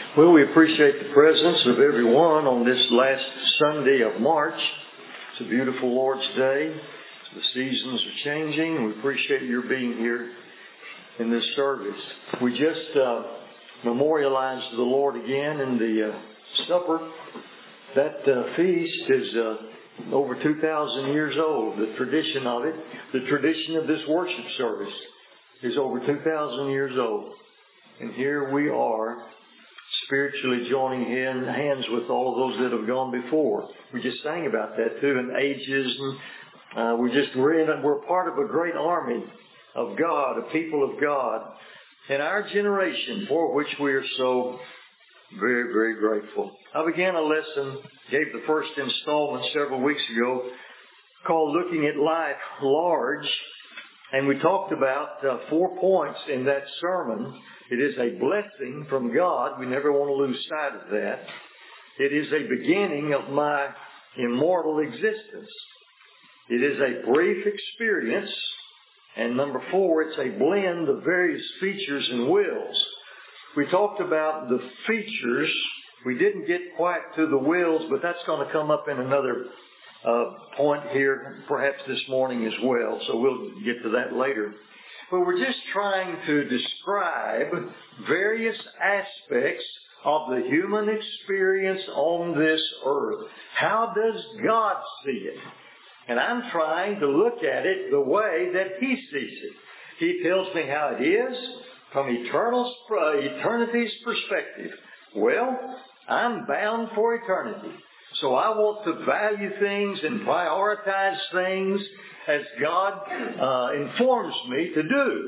Well, we appreciate the presence of everyone on this last Sunday of March. It's a beautiful Lord's Day. The seasons are changing, and we appreciate your being here in this service. We just memorialized the Lord again in the supper. That feast is over 2,000 years old. The tradition of it, the tradition of this worship service is over 2,000 years old. And here we are, spiritually joining hands with all of those that have gone before. We just sang about that too, and ages, and we're part of a great army of God, a people of God, in our generation, for which we are so very, very grateful. I began a lesson, gave the first installment several weeks ago, called Looking at Life Large, and we talked about 4 points in that sermon. It is a blessing from God. We never want to lose sight of that. It is a beginning of my immortal existence. It is a brief experience. And number 4, it's a blend of various features and wills. We talked about the features. We didn't get quite to the wills, but that's going to come up in another point here, perhaps this morning as well. So we'll get to that later. But we're just trying to describe various aspects of the human experience on this earth. How does God see it? And I'm trying to look at it the way that He sees it. He tells me how it is from eternity's perspective. Well, I'm bound for eternity. So I want to value things and prioritize things as God informs me to do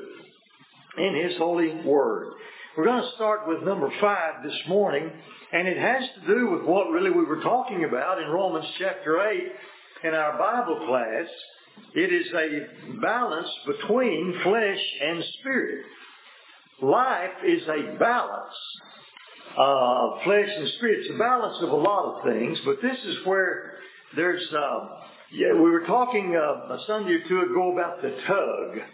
in His holy word. We're going to start with number 5 this morning, and it has to do with what really we were talking about in Romans chapter 8 in our Bible class. It is a balance between flesh and spirit. Life is a balance of flesh and spirit. It's a balance of a lot of things, but this is where there's we were talking a Sunday or two ago about the tug.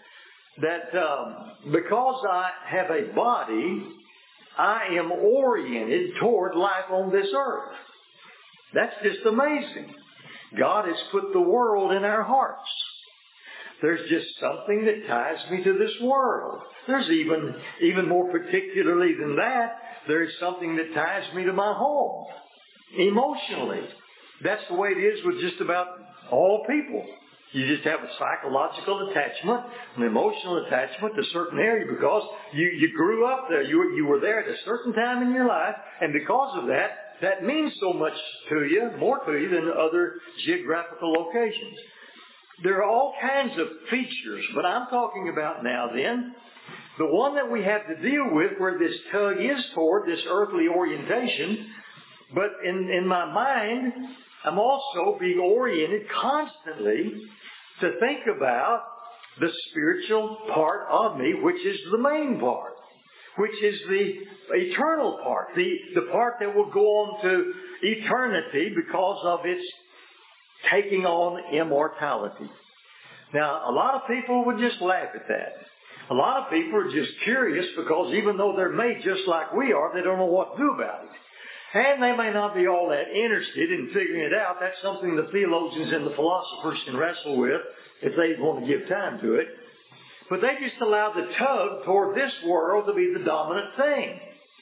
That because I have a body, I am oriented toward life on this earth. That's just amazing. God has put the world in our hearts. There's just something that ties me to this world. There's even more particularly than that, there's something that ties me to my home emotionally. That's the way it is with just about all people. You just have a psychological attachment, an emotional attachment to a certain area because you grew up there. You were there at a certain time in your life, and because of that, that means so much to you, more to you than other geographical locations. There are all kinds of features, but I'm talking about now then, the one that we have to deal with where this tug is toward this earthly orientation, but in my mind, I'm also being oriented constantly to think about the spiritual part of me, which is the main part, which is the eternal part, the part that will go on to eternity because of its taking on immortality. Now, a lot of people would just laugh at that. A lot of people are just curious because even though they're made just like we are, they don't know what to do about it. And they may not be all that interested in figuring it out. That's something the theologians and the philosophers can wrestle with if they want to give time to it. But they just allow the tug toward this world to be the dominant thing.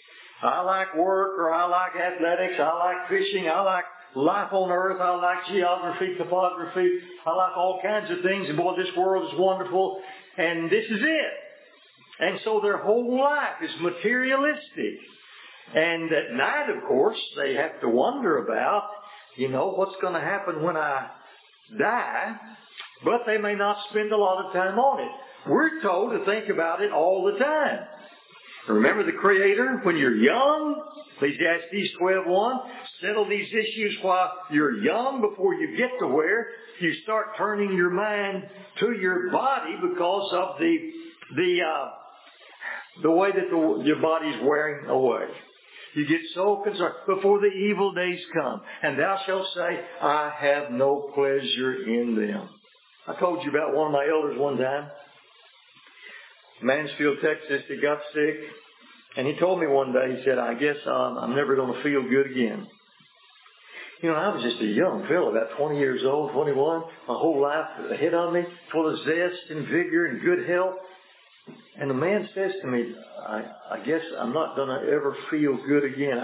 I like work, or I like athletics, I like fishing, I like life on earth, I like geography, topography, I like all kinds of things. And boy, this world is wonderful, and this is it. And so their whole life is materialistic. And at night, of course, they have to wonder about, what's going to happen when I die. But they may not spend a lot of time on it. We're told to think about it all the time. Remember the Creator when you're young? Ecclesiastes 12:1. Settle these issues while you're young before you get to where you start turning your mind to your body because of the way that your body's wearing away. You get so concerned before the evil days come. And thou shalt say, I have no pleasure in them. I told you about one of my elders one time. Mansfield, Texas, he got sick. And he told me one day, he said, I guess I'm never going to feel good again. You know, I was just a young fellow, about 20 years old, 21, my whole life ahead of me, full of zest and vigor and good health. And the man says to me, I guess I'm not going to ever feel good again.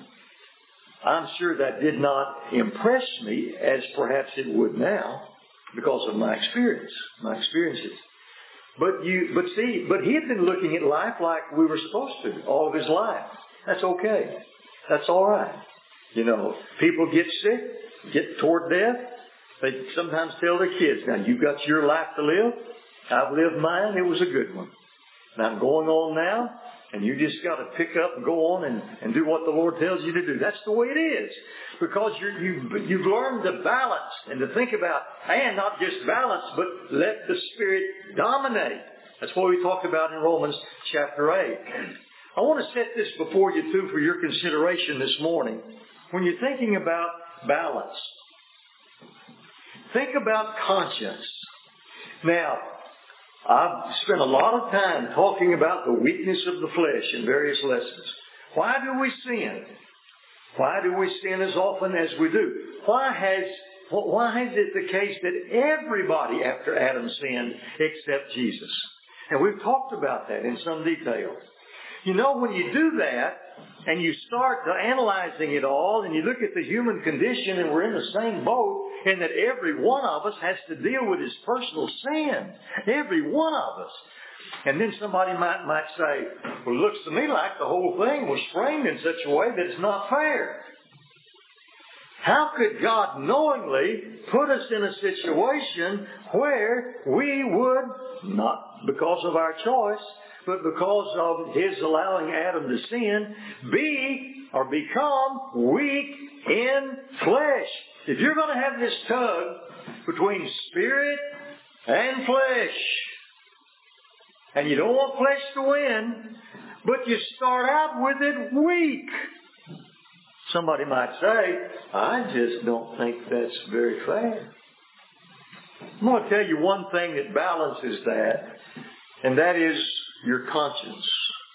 I'm sure that did not impress me as perhaps it would now because of my experiences. But he had been looking at life like we were supposed to all of his life. That's okay. That's all right. You know, people get sick, get toward death. They sometimes tell their kids, now you've got your life to live. I've lived mine. It was a good one. And I'm going on now. And you just got to pick up and go on and do what the Lord tells you to do. That's the way it is. Because you've learned to balance and to think about, and not just balance, but let the Spirit dominate. That's what we talked about in Romans chapter 8. I want to set this before you too for your consideration this morning. When you're thinking about balance, think about conscience. Now, I've spent a lot of time talking about the weakness of the flesh in various lessons. Why do we sin? Why do we sin as often as we do? Why is it the case that everybody after Adam sinned except Jesus? And we've talked about that in some detail. You know, when you do that and you start analyzing it all and you look at the human condition, and we're in the same boat in that every one of us has to deal with his personal sin. Every one of us. And then somebody might say, well, it looks to me like the whole thing was framed in such a way that it's not fair. How could God knowingly put us in a situation where we would, not because of our choice, but because of His allowing Adam to sin, be or become weak in flesh? If you're going to have this tug between spirit and flesh, and you don't want flesh to win, but you start out with it weak, somebody might say, I just don't think that's very fair. I'm going to tell you one thing that balances that, and that is your conscience.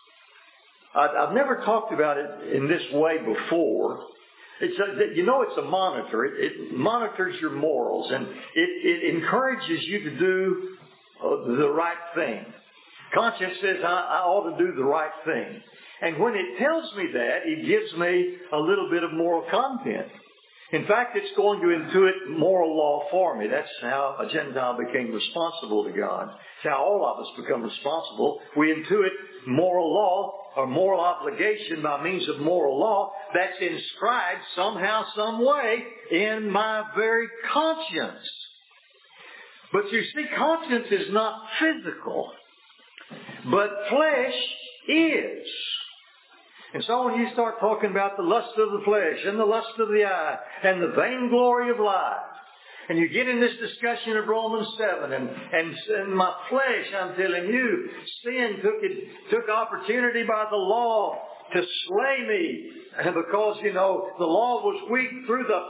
I've never talked about it in this way before. It's a monitor. It monitors your morals, and it encourages you to do the right thing. Conscience says I ought to do the right thing. And when it tells me that, it gives me a little bit of moral content. In fact, it's going to intuit moral law for me. That's how a Gentile became responsible to God. It's how all of us become responsible. We intuit moral law or moral obligation by means of moral law that's inscribed somehow, some way in my very conscience. But you see, conscience is not physical, but flesh is. And so when you start talking about the lust of the flesh and the lust of the eye and the vainglory of life, and you get in this discussion of Romans 7, and my flesh, I'm telling you, sin took opportunity by the law to slay me, and because, the law was weak through the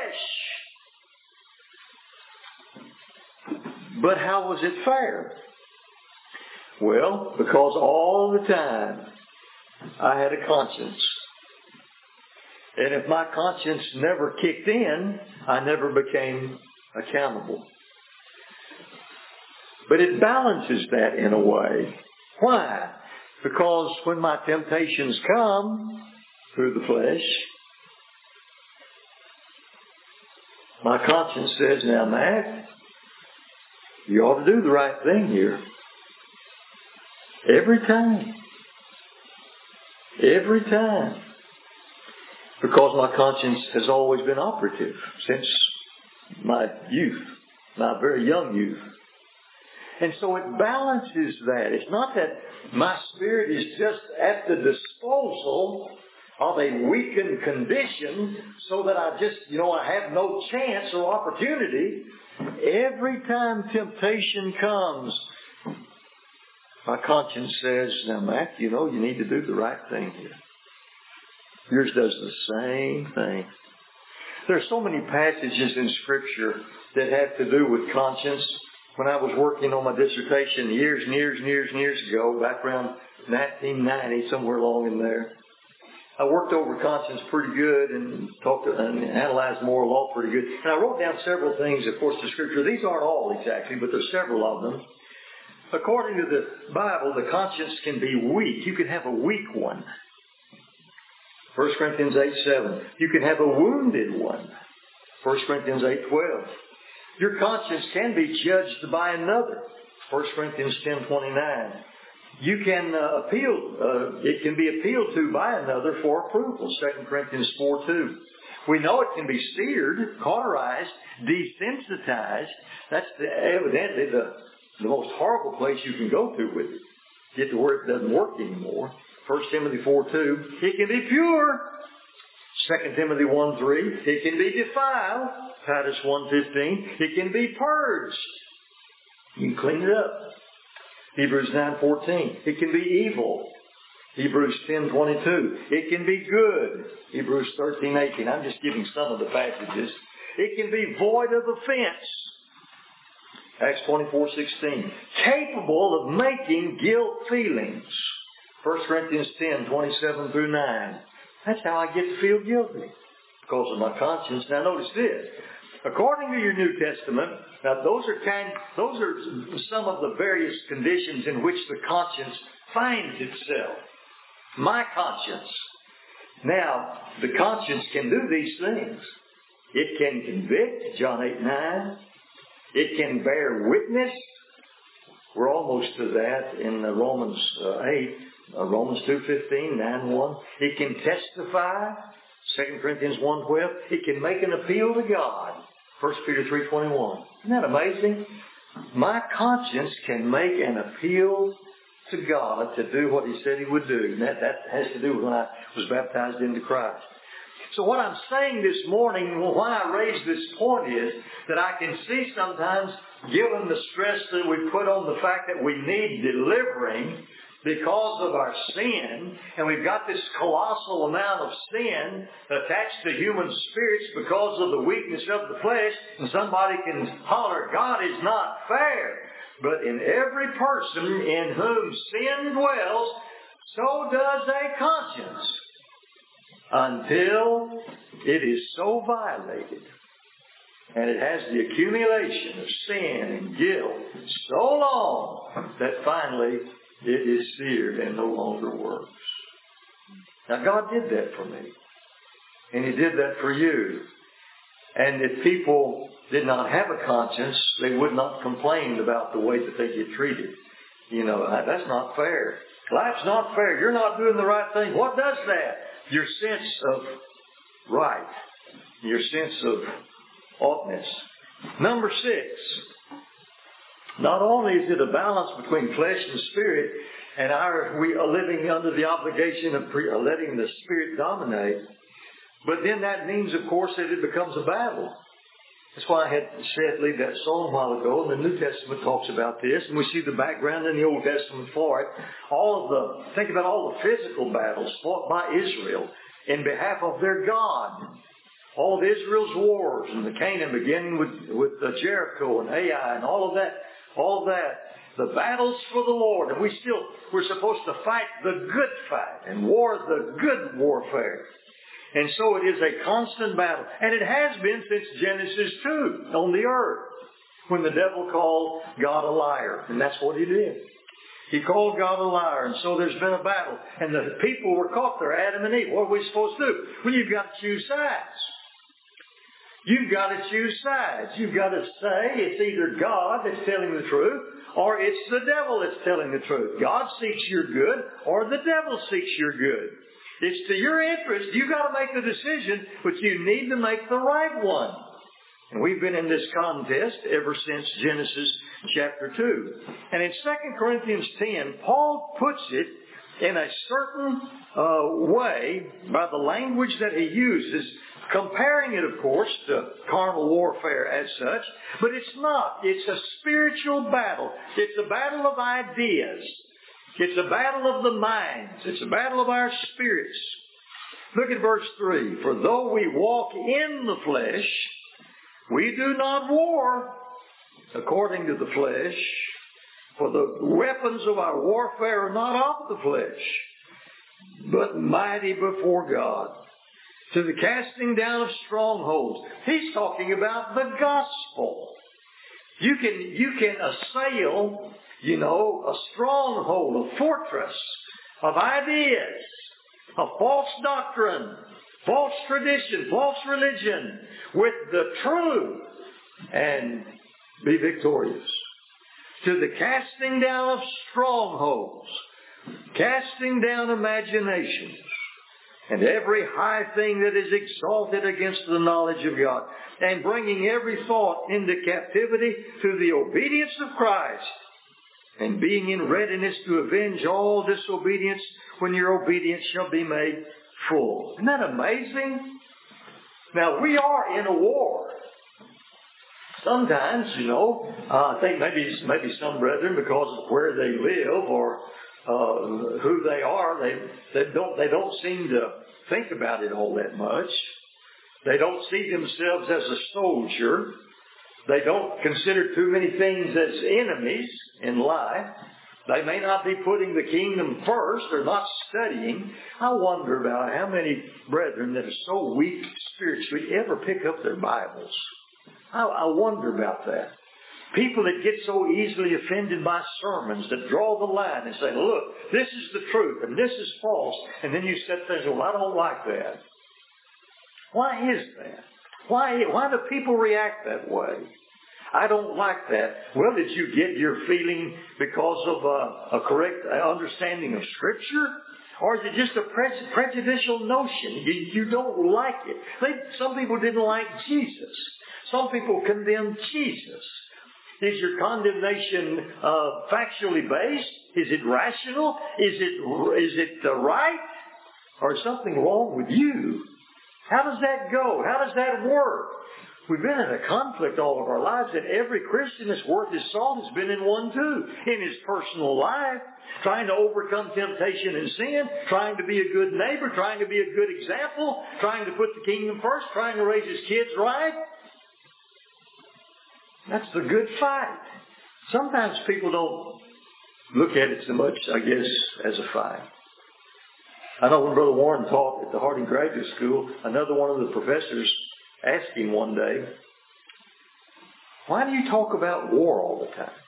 flesh. But how was it fair? Well, because all the time I had a conscience. And if my conscience never kicked in, I never became accountable. But it balances that in a way. Why? Because when my temptations come through the flesh, my conscience says, now, Matt, you ought to do the right thing here. Every time. Every time. Because my conscience has always been operative since my youth, my very young youth. And so it balances that. It's not that my spirit is just at the disposal of a weakened condition so that I just, I have no chance or opportunity. Every time temptation comes, my conscience says, now, Mac, you need to do the right thing here. Yours does the same thing. There are so many passages in Scripture that have to do with conscience. When I was working on my dissertation years ago, back around 1990, somewhere along in there. I worked over conscience pretty good and talked and analyzed moral law pretty good. And I wrote down several things, of course, the Scripture. These aren't all exactly, but there's several of them. According to the Bible, the conscience can be weak. You can have a weak one. 1 Corinthians 8:7. You can have a wounded one. 1 Corinthians 8:12. Your conscience can be judged by another. 1 Corinthians 10:29. You can it can be appealed to by another for approval. 2 Corinthians 4:2. We know it can be seared, cauterized, desensitized. That's evidently the most horrible place you can go to with it. Get to where it doesn't work anymore. 1 Timothy 4:2. It can be pure. 2 Timothy 1:3. It can be defiled. Titus 1:15. It can be purged. You can clean it up. Hebrews 9:14. It can be evil. Hebrews 10:22. It can be good. Hebrews 13:18. I'm just giving some of the passages. It can be void of offense. Acts 24:16. Capable of making guilt feelings. 1 Corinthians 10:27 through 9. That's how I get to feel guilty. Because of my conscience. Now notice this. According to your New Testament, now those are some of the various conditions in which the conscience finds itself. My conscience. Now, the conscience can do these things. It can convict, John 8:9. It can bear witness. We're almost to that in Romans 8, Romans 2:15, 9:1. It can testify, 2 Corinthians 1:12. It can make an appeal to God, 1 Peter 3:21. Isn't that amazing? My conscience can make an appeal to God to do what He said He would do. And that has to do with when I was baptized into Christ. So what I'm saying this morning, why I raise this point is that I can see sometimes, given the stress that we put on the fact that we need delivering because of our sin, and we've got this colossal amount of sin attached to human spirits because of the weakness of the flesh, and somebody can holler, God is not fair. But in every person in whom sin dwells, so does a conscience, until it is so violated, and it has the accumulation of sin and guilt so long that finally it is seared and no longer works. Now God did that for me. And He did that for you. And if people did not have a conscience, they would not complain about the way that they get treated. You know, that's not fair. Life's not fair. You're not doing the right thing. What does that? Your sense of right. Your sense of oughtness. Number 6. Not only is it a balance between flesh and spirit, and we are living under the obligation of letting the Spirit dominate, but then that means, of course, that it becomes a battle. That's why I had said, leave that song a while ago, and the New Testament talks about this, and we see the background in the Old Testament for it. Think about all the physical battles fought by Israel in behalf of their God. All of Israel's wars and the Canaan, beginning with Jericho and Ai and all of that. The battles for the Lord. And we're supposed to fight the good fight and war the good warfare. And so it is a constant battle. And it has been since Genesis 2 on the earth, when the devil called God a liar. And that's what he did. He called God a liar. And so there's been a battle. And the people were caught there, Adam and Eve. What are we supposed to do? Well, you've got to choose sides. You've got to choose sides. You've got to say it's either God that's telling the truth or it's the devil that's telling the truth. God seeks your good or the devil seeks your good. It's to your interest. You've got to make the decision, but you need to make the right one. And we've been in this contest ever since Genesis chapter 2. And in 2 Corinthians 10, Paul puts it in a certain way by the language that he uses, comparing it, of course, to carnal warfare as such. But it's not. It's a spiritual battle. It's a battle of ideas. It's a battle of the minds. It's a battle of our spirits. Look at verse 3. For though we walk in the flesh, we do not war according to the flesh. For the weapons of our warfare are not of the flesh, but mighty before God, to the casting down of strongholds. He's talking about the gospel. You can assail, a stronghold, a fortress of ideas, of false doctrine, false tradition, false religion, with the truth, and be victorious. To the casting down of strongholds, casting down imaginations, and every high thing that is exalted against the knowledge of God, and bringing every thought into captivity to the obedience of Christ, and being in readiness to avenge all disobedience when your obedience shall be made full. Isn't that amazing? Now, we are in a war. Sometimes, I think maybe some brethren, because of where they live or who they are, they don't seem to think about it all that much. They don't see themselves as a soldier. They don't consider too many things as enemies in life. They may not be putting the kingdom first or not studying. I wonder about how many brethren that are so weak spiritually ever pick up their Bibles. I wonder about that. People that get so easily offended by sermons that draw the line and say, look, this is the truth and this is false. And then you sit there and say, well, I don't like that. Why is that? Why do people react that way? I don't like that. Well, did you get your feeling because of a correct understanding of Scripture? Or is it just a prejudicial notion? You don't like it. Some people didn't like Jesus. Some people condemned Jesus. Is your condemnation factually based? Is it rational? Is it right? Or is something wrong with you? How does that go? How does that work? We've been in a conflict all of our lives, and every Christian that's worth his salt has been in one too. In his personal life, trying to overcome temptation and sin, trying to be a good neighbor, trying to be a good example, trying to put the kingdom first, trying to raise his kids right. That's the good fight. Sometimes people don't look at it so much, I guess, as a fight. I know when Brother Warren taught at the Harding Graduate School, another one of the professors asked him one day, why do you talk about war all the time?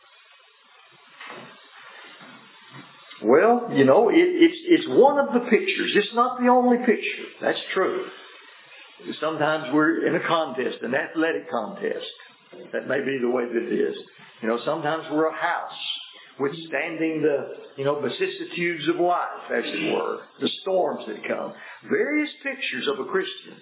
Well, it's one of the pictures. It's not the only picture. That's true. Sometimes we're in a contest, an athletic contest. That may be the way that it is. Sometimes we're a house withstanding the, vicissitudes of life, as it were, the storms that come. Various pictures of a Christian.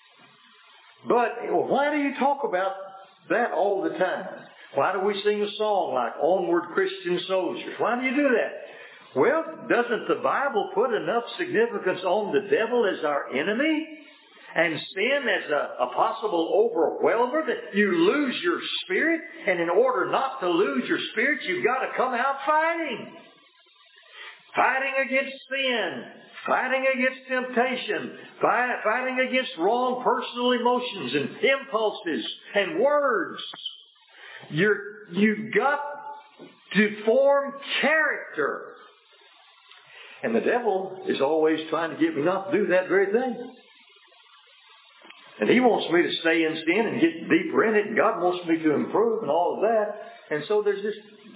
But why do you talk about that all the time? Why do we sing a song like Onward Christian Soldiers? Why do you do that? Well, doesn't the Bible put enough significance on the devil as our enemy? And sin as a possible overwhelmer, that you lose your spirit, and in order not to lose your spirit, you've got to come out fighting. Fighting against sin, fighting against temptation, fighting against wrong personal emotions and impulses and words. You've got to form character. And the devil is always trying to get me not to do that very thing. And he wants me to stay in sin and get deeper in it, and God wants me to improve and all of that. And so there's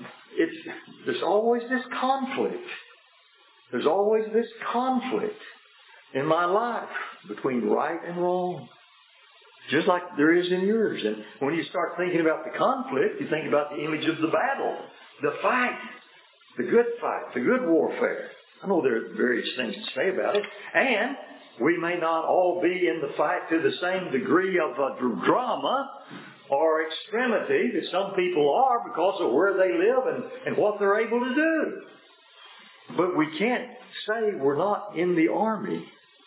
always this conflict. There's always this conflict in my life between right and wrong. Just like there is in yours. And when you start thinking about the conflict, you think about the image of the battle, the fight, the good warfare. I know there are various things to say about it. And we may not all be in the fight to the same degree of drama or extremity that some people are because of where they live and what they're able to do. But we can't say we're not in the army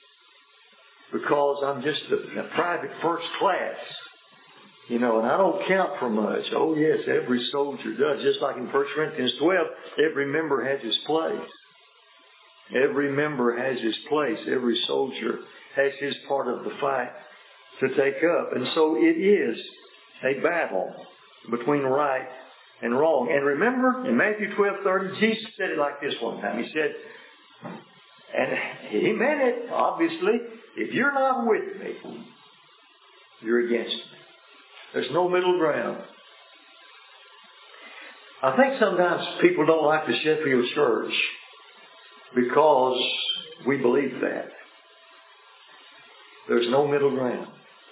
because I'm just a private first class. And I don't count for much. Oh yes, every soldier does. Just like in 1 Corinthians 12, every member has his place. Every member has his place. Every soldier has his part of the fight to take up. And so it is a battle between right and wrong. And remember, in Matthew 12:30, Jesus said it like this one time. He said, and He meant it, obviously, if you're not with me, you're against me. There's no middle ground. I think sometimes people don't like the Sheffield Church because we believe that. There's no middle ground.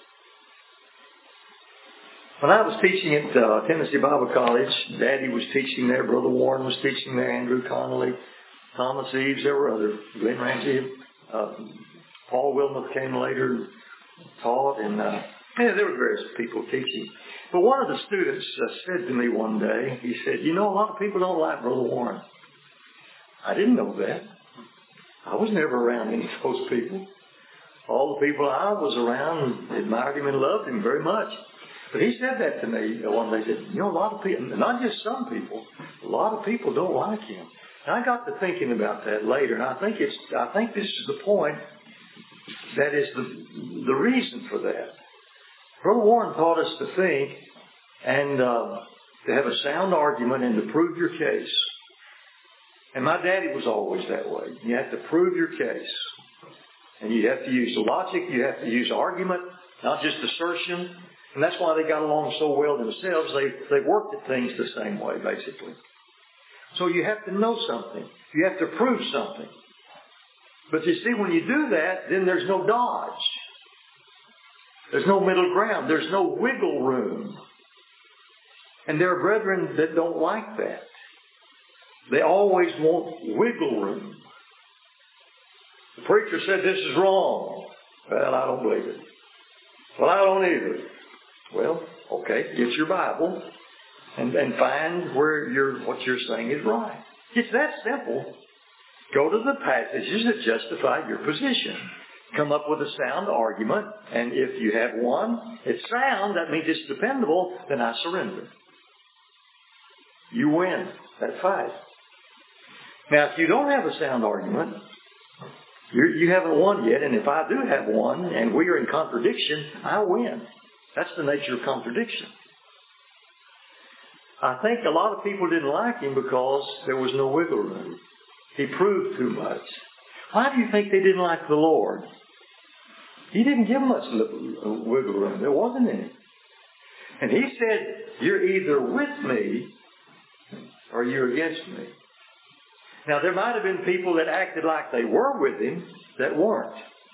When I was teaching at Tennessee Bible College, Daddy was teaching there, Brother Warren was teaching there, Andrew Connolly, Thomas Eves, there were others, Glenn Ramsey, Paul Wilmoth came later and taught, and there were various people teaching. But one of the students said to me one day, he said, a lot of people don't like Brother Warren. I didn't know that. I was never around any of those people. All the people I was around admired him and loved him very much. But he said that to me one day. He said, a lot of people, not just some people, a lot of people don't like him. And I got to thinking about that later, and I think this is the point that is the reason for that. Brother Warren taught us to think and to have a sound argument and to prove your case. And my daddy was always that way. You have to prove your case. And you have to use logic, you have to use argument, not just assertion. And that's why they got along so well themselves. They worked at things the same way, basically. So you have to know something. You have to prove something. But you see, when you do that, then there's no dodge. There's no middle ground. There's no wiggle room. And there are brethren that don't like that. They always want wiggle room. The preacher said this is wrong. Well, I don't believe it. Well, I don't either. Well, okay, get your Bible and find where what you're saying is right. It's that simple. Go to the passages that justify your position. Come up with a sound argument, and if you have one, it's sound, that means it's dependable, then I surrender. You win that fight. Now, if you don't have a sound argument, you haven't won yet, and if I do have one, and we are in contradiction, I win. That's the nature of contradiction. I think a lot of people didn't like him because there was no wiggle room. He proved too much. Why do you think they didn't like the Lord? He didn't give much wiggle room. There wasn't any. And he said, you're either with me or you're against me. Now, there might have been people that acted like they were with him that weren't.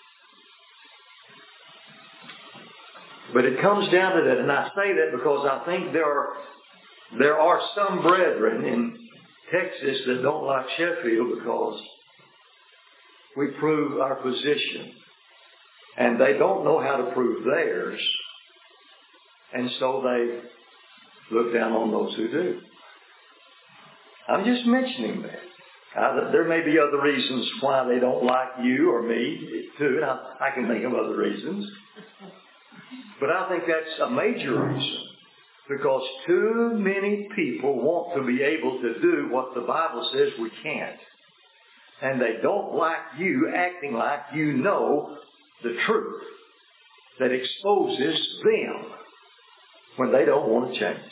But it comes down to that, and I say that because I think there are some brethren in Texas that don't like Sheffield because we prove our position. And they don't know how to prove theirs. And so they look down on those who do. I'm just mentioning that. There may be other reasons why they don't like you or me, too. And I can think of other reasons. But I think that's a major reason. Because too many people want to be able to do what the Bible says we can't. And they don't like you acting like you know the truth that exposes them when they don't want to change.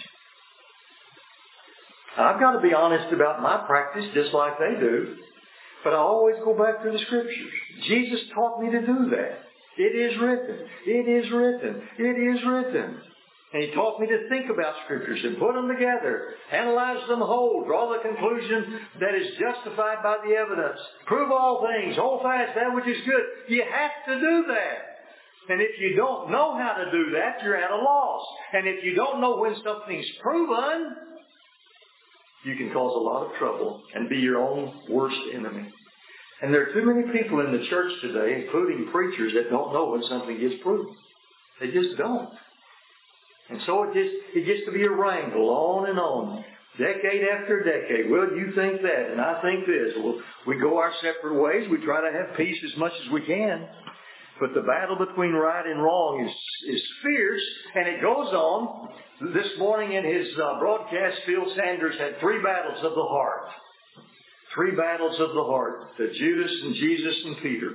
I've got to be honest about my practice just like they do. But I always go back to the Scriptures. Jesus taught me to do that. It is written. It is written. It is written. And He taught me to think about Scriptures and put them together, analyze them whole, draw the conclusion that is justified by the evidence. Prove all things, hold fast that which is good. You have to do that. And if you don't know how to do that, you're at a loss. And if you don't know when something's proven, you can cause a lot of trouble and be your own worst enemy. And there are too many people in the church today, including preachers, that don't know when something gets proven. They just don't. And so it gets to be a wrangle on and on, decade after decade. Well, you think that, and I think this. Well, we go our separate ways. We try to have peace as much as we can. But the battle between right and wrong is fierce, and it goes on. This morning in his broadcast, Phil Sanders had 3 battles of the heart. 3 battles of the heart. The Judas and Jesus and Peter.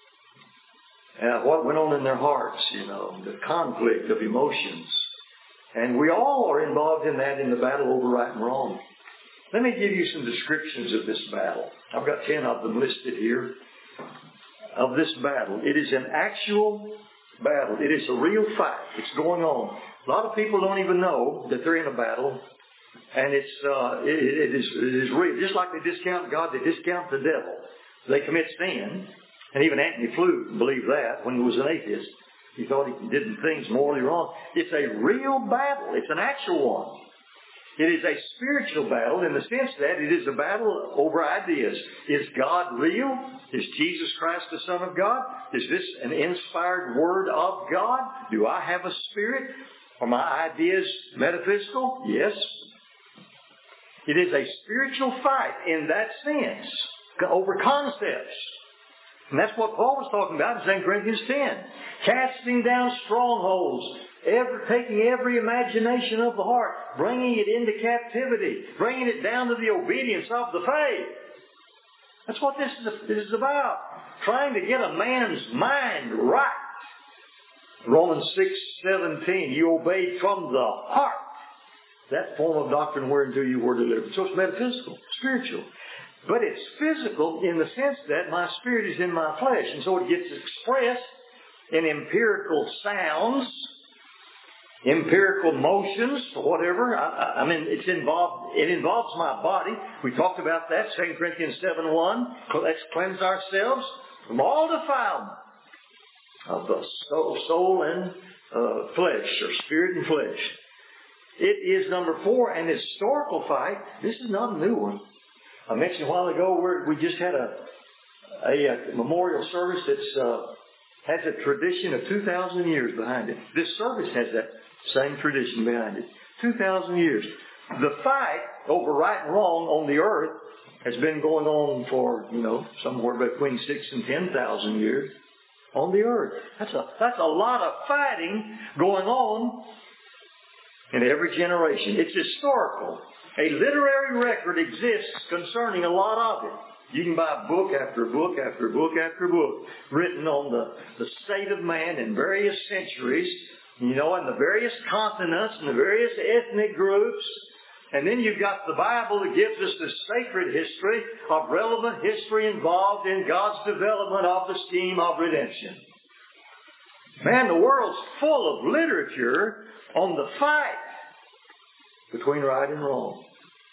What went on in their hearts, the conflict of emotions. And we all are involved in that, in the battle over right and wrong. Let me give you some descriptions of this battle. I've got 10 of them listed here. Of this battle. It is an actual battle. It is a real fight. It's going on. A lot of people don't even know that they're in a battle. And it is real. Just like they discount God, they discount the devil. They commit sin. And even Antony Flew believed that when he was an atheist. He thought he did things morally wrong. It's a real battle. It's an actual one. It is a spiritual battle in the sense that it is a battle over ideas. Is God real? Is Jesus Christ the Son of God? Is this an inspired word of God? Do I have a spirit? Are my ideas metaphysical? Yes. It is a spiritual fight in that sense over concepts. And that's what Paul was talking about in 2 Corinthians 10. Casting down strongholds. Taking every imagination of the heart. Bringing it into captivity. Bringing it down to the obedience of the faith. That's what this is about. Trying to get a man's mind right. Romans 6:17. You obeyed from the heart that form of doctrine whereunto you were delivered. So it's metaphysical, spiritual. But it's physical in the sense that my spirit is in my flesh. And so it gets expressed in empirical sounds, empirical motions, or whatever. It involves my body. We talked about that, 2 Corinthians 7:1. Let's cleanse ourselves from all defilement of the soul and flesh, or spirit and flesh. It is number 4, an historical fight. This is not a new one. I mentioned a while ago where we just had a memorial service that has a tradition of 2,000 years behind it. This service has that same tradition behind it. 2,000 years. The fight over right and wrong on the earth has been going on for, somewhere between 6,000 and 10,000 years on the earth. That's a lot of fighting going on in every generation. It's historical. A literary record exists concerning a lot of it. You can buy book after book after book after book written on the state of man in various centuries, and the various continents and the various ethnic groups. And then you've got the Bible that gives us this sacred history of relevant history involved in God's development of the scheme of redemption. Man, the world's full of literature on the fight between right and wrong.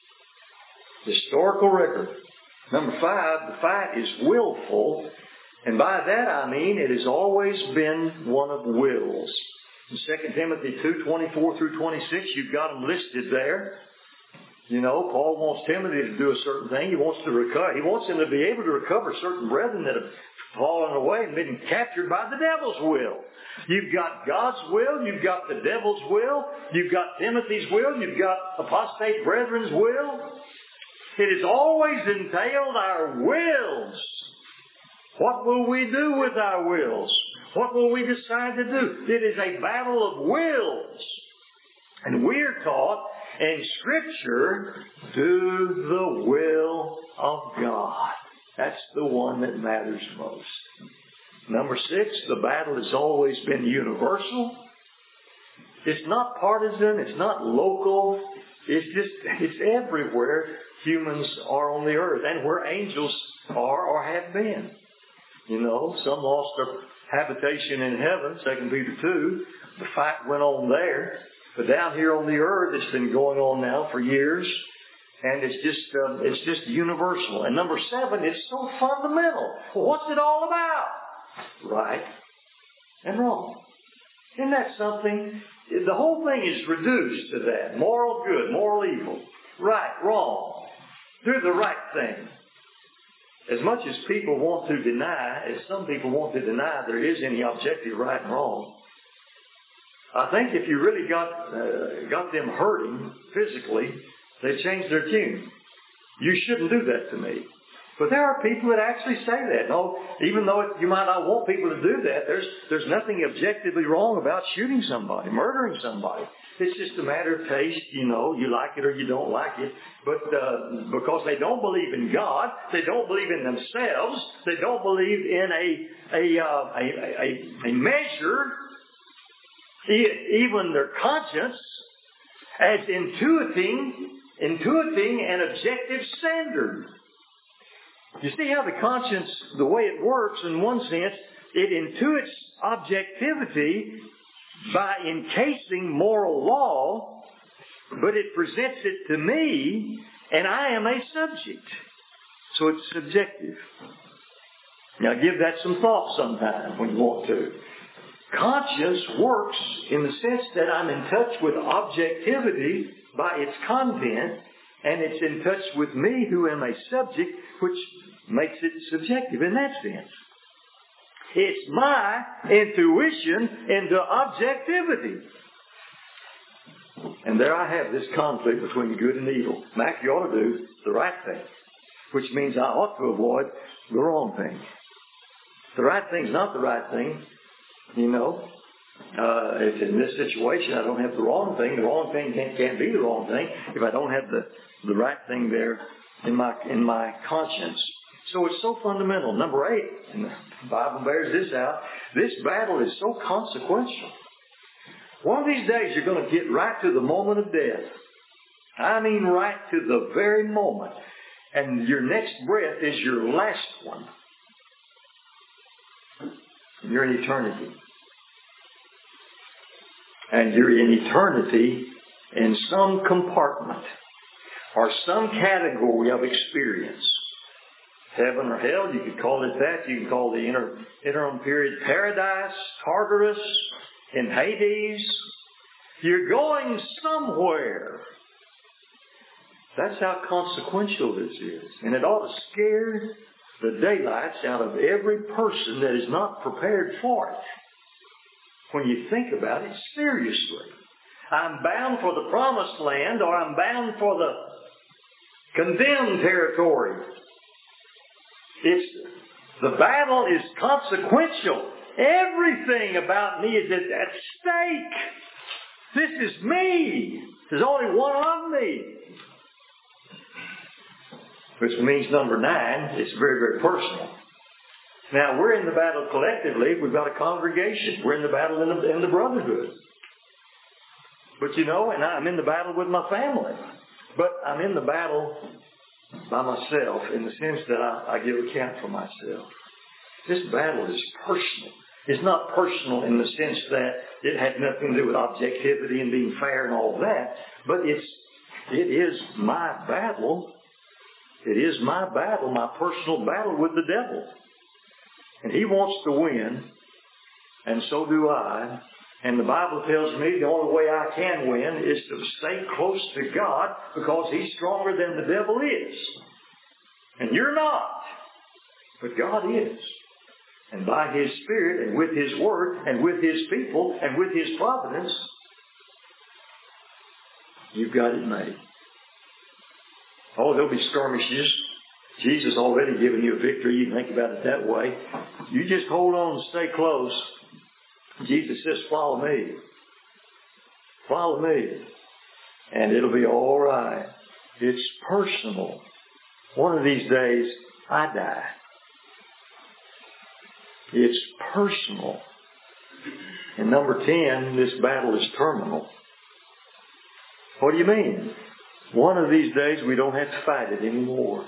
Historical record. Number 5, the fight is willful. And by that I mean it has always been one of wills. In 2 Timothy 2:24 through 26, you've got them listed there. Paul wants Timothy to do a certain thing. He wants to recover. He wants him to be able to recover certain brethren that have fallen away and been captured by the devil's will. You've got God's will. You've got the devil's will. You've got Timothy's will. You've got apostate brethren's will. It has always entailed our wills. What will we do with our wills? What will we decide to do? It is a battle of wills. And we're taught in Scripture, do the will of God. That's the one that matters most. Number 6, the battle has always been universal. It's not partisan. It's not local. It's everywhere humans are on the earth and where angels are or have been. Some lost their habitation in heaven, 2 Peter 2. The fight went on there. But down here on the earth, it's been going on now for years. And it's just universal. And number 7, it's so fundamental. Well, what's it all about? Right and wrong. Isn't that something? The whole thing is reduced to that. Moral good, moral evil. Right, wrong. Do the right thing. As much as people want to deny, as some people want to deny there is any objective right and wrong, I think if you really got them hurting physically, they'd change their tune. You shouldn't do that to me. But there are people that actually say that. No, even though you might not want people to do that, there's nothing objectively wrong about shooting somebody, murdering somebody. It's just a matter of taste. You like it or you don't like it. But because they don't believe in God, they don't believe in themselves, they don't believe in a measure, even their conscience, as intuiting an objective standard. You see how the conscience, the way it works, in one sense, it intuits objectivity by encasing moral law, but it presents it to me, and I am a subject. So it's subjective. Now give that some thought sometime when you want to. Conscience works in the sense that I'm in touch with objectivity by its content, and it's in touch with me who am a subject, which makes it subjective in that sense. It's my intuition into objectivity. And there I have this conflict between good and evil. Mac, you ought to do the right thing, which means I ought to avoid the wrong thing. The right thing's not the right thing, you know. If in this situation I don't have the wrong thing can't be the wrong thing if I don't have the right thing there in my conscience. So it's so fundamental. Number 8, and the Bible bears this out, this battle is so consequential. One of these days you're going to get right to the moment of death. I mean right to the very moment. And your next breath is your last one. You're in eternity. And you're in eternity in some compartment or some category of experience. Heaven or hell, you could call it that. You can call the interim period paradise, Tartarus, in Hades. You're going somewhere. That's how consequential this is. And it ought to scare the daylights out of every person that is not prepared for it. When you think about it seriously. I'm bound for the promised land, or I'm bound for the condemned territory. The battle is consequential. Everything about me is at stake. This is me. There's only one of me. Which means number 9, it's very, very personal. Now, we're in the battle collectively. We've got a congregation. We're in the battle in the brotherhood. But you know, and I'm in the battle with my family. But I'm in the battle by myself in the sense that I give account for myself. This battle is personal. It's not personal in the sense that it had nothing to do with objectivity and being fair and all that. But it is my battle. It is my battle, my personal battle with the devil. And he wants to win, and so do I. And the Bible tells me the only way I can win is to stay close to God, because he's stronger than the devil is. And you're not. But God is. And by his Spirit and with his Word and with his people and with his providence, you've got it made. Oh, there'll be skirmishes. Jesus already given you a victory. You can think about it that way. You just hold on and stay close. Jesus says, follow me. Follow me. And it'll be all right. It's personal. One of these days, I die. It's personal. And number 10, this battle is terminal. What do you mean? One of these days, we don't have to fight it anymore.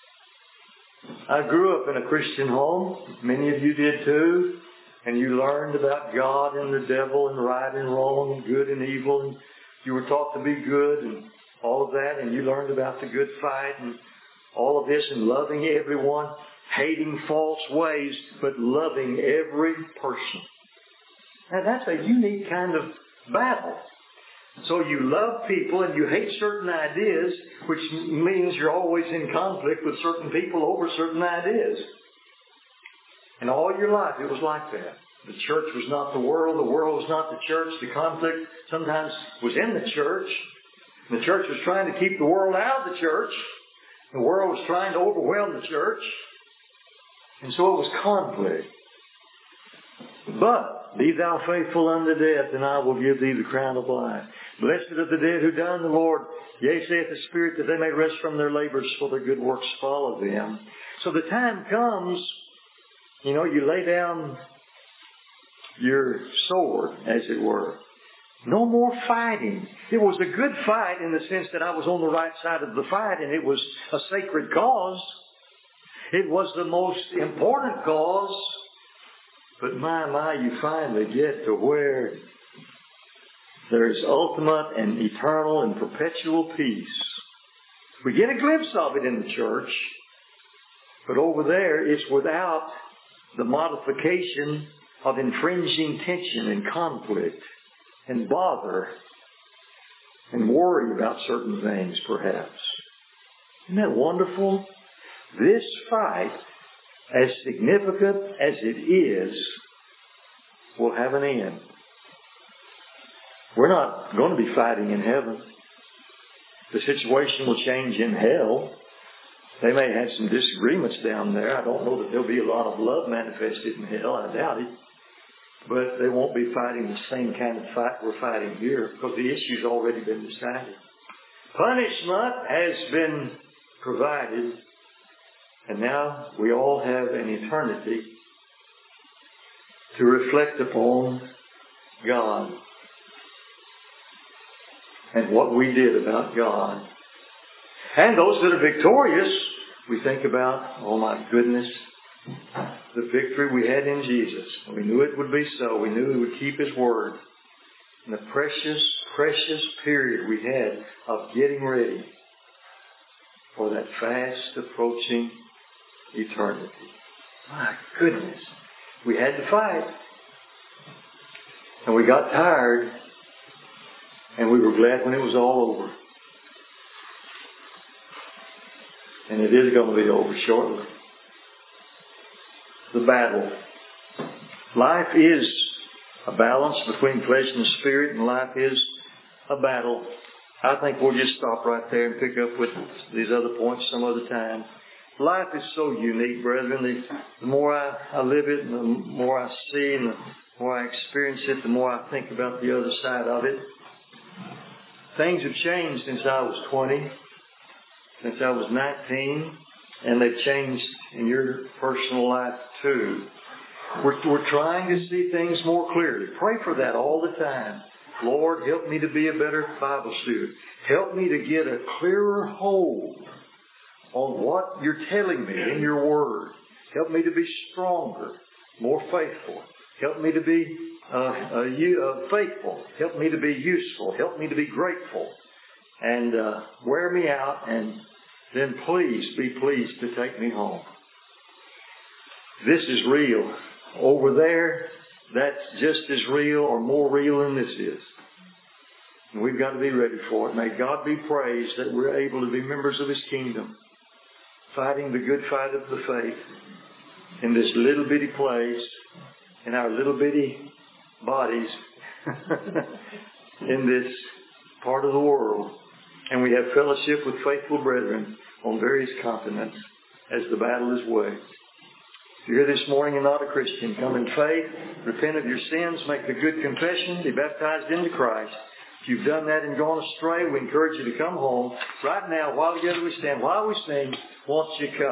I grew up in a Christian home. Many of you did too. And you learned about God and the devil and right and wrong and good and evil. And you were taught to be good and all of that. And you learned about the good fight and all of this, and loving everyone, hating false ways, but loving every person. Now that's a unique kind of battle. So you love people and you hate certain ideas, which means you're always in conflict with certain people over certain ideas. And all your life it was like that. The church was not the world was not the church. The conflict sometimes was in the church. The church was trying to keep the world out of the church. The world was trying to overwhelm the church. And so it was conflict. But be thou faithful unto death, and I will give thee the crown of life. Blessed are the dead who die in the Lord. Yea, saith the Spirit, that they may rest from their labors, for their good works follow them. So the time comes, you lay down your sword, as it were. No more fighting. It was a good fight in the sense that I was on the right side of the fight and it was a sacred cause. It was the most important cause. But my, you finally get to where there's ultimate and eternal and perpetual peace. We get a glimpse of it in the church, but over there it's without the modification of infringing tension and conflict and bother and worry about certain things, perhaps. Isn't that wonderful? This fight, as significant as it is, will have an end. We're not going to be fighting in heaven. The situation will change in hell. They may have some disagreements down there. I don't know that there'll be a lot of love manifested in hell. I doubt it. But they won't be fighting the same kind of fight we're fighting here because the issue's already been decided. Punishment has been provided, and now we all have an eternity to reflect upon God and what we did about God. And those that are victorious, we think about, oh my goodness, the victory we had in Jesus. We knew it would be so. We knew He would keep His word. And the precious, precious period we had of getting ready for that fast approaching eternity. My goodness. We had to fight. And we got tired. And we were glad when it was all over. And it is going to be over shortly. The battle. Life is a balance between flesh and spirit, and life is a battle. I think we'll just stop right there and pick up with these other points some other time. Life is so unique, brethren. The more I live it, and the more I see, and the more I experience it, the more I think about the other side of it. Things have changed since I was 20, since I was 19, and they've changed in your personal life too. We're trying to see things more clearly. Pray for that all the time. Lord, help me to be a better Bible student. Help me to get a clearer hold on what you're telling me in your word. Help me to be stronger, more faithful. Help me to be faithful. Help me to be useful. Help me to be grateful. And wear me out, and then please be pleased to take me home. This is real. Over there, that's just as real or more real than this is. And we've got to be ready for it. May God be praised that we're able to be members of His kingdom, fighting the good fight of the faith in this little bitty place, in our little bitty bodies, in this part of the world. And we have fellowship with faithful brethren on various continents as the battle is waged. If you're here this morning and not a Christian, come in faith, repent of your sins, make the good confession, be baptized into Christ. If you've done that and gone astray, we encourage you to come home. Right now, while together we stand, while we sing, won't you come?